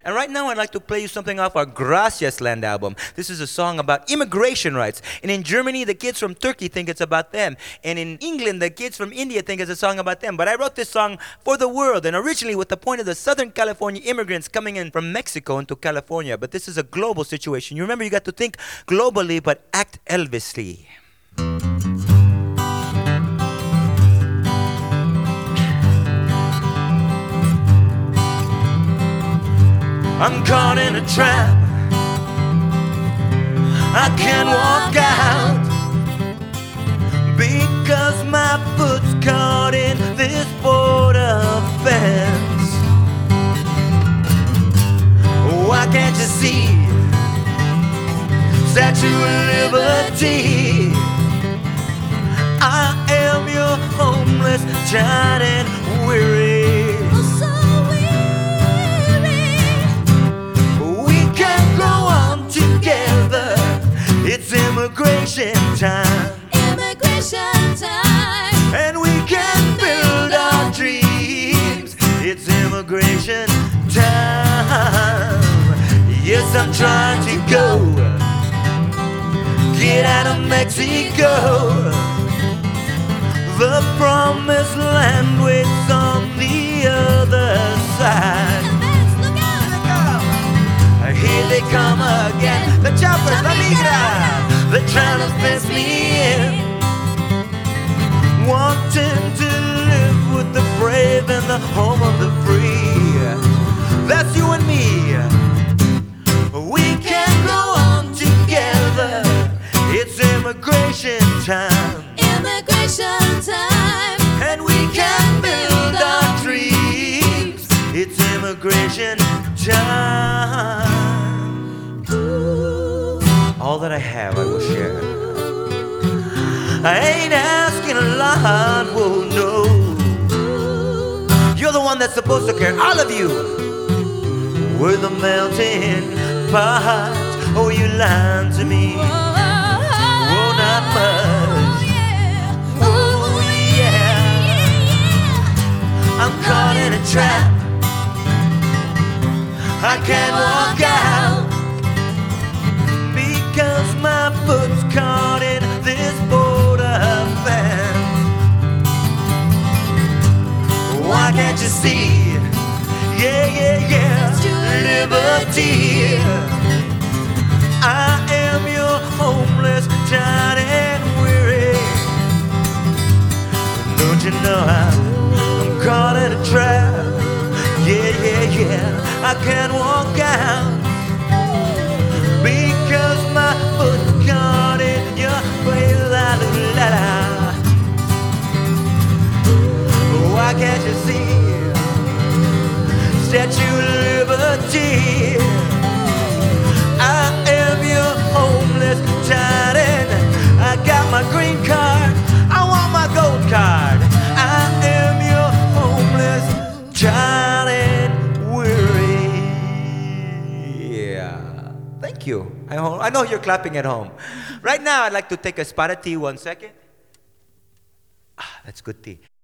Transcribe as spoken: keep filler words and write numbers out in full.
And right now I'd like to play you something off our Gracias Land album. This is a song about immigration rights. And in Germany, the kids from Turkey think it's about them. And in England, the kids from India think it's a song about them. But I wrote this song for the world, and originally with the point of the Southern California immigrants coming in from Mexico into California. But this is a global situation. You remember, you got to think globally, but act Elvisly. I'm caught in a trap, I can't walk out, because my foot's caught in this border fence. Why can't you see? Statue of Liberty, I am your homeless, tired and weary. It's immigration time, immigration time, and we can build our dreams. It's immigration time. Yes, I'm trying to go, get out of Mexico. The promised land waits on the other side. Look out, look out. Here they come again, the choppers, la migra. They're trying to fence me in, wanting to live with the brave and the home of the free. That's you and me. We can go on together. It's immigration time, immigration time, and we can build our dreams. It's immigration time. All that I have I will share. I ain't asking a lot, whoa, no. You're the one that's supposed to care, all of you. We're the melting pot. Oh, you lied to me. Oh, not much. Oh, yeah. I'm caught in a trap, I can't walk out, because my foot's caught in this border fence. Why can't you see? Yeah, yeah, yeah, liberty. I am your homeless, tired and weary. Don't you know I'm, I'm caught in a trap? Yeah, yeah, yeah, I can't walk out, because my foot caught in your way, la la la. Why can't you see? Statue of Liberty, I am your homeless, tired and I got my green card, I want my gold card. I am your homeless, tired and weary. Yeah. Thank you. I, I know you're clapping at home. Right now, I'd like to take a spot of tea, one second. Ah, that's good tea.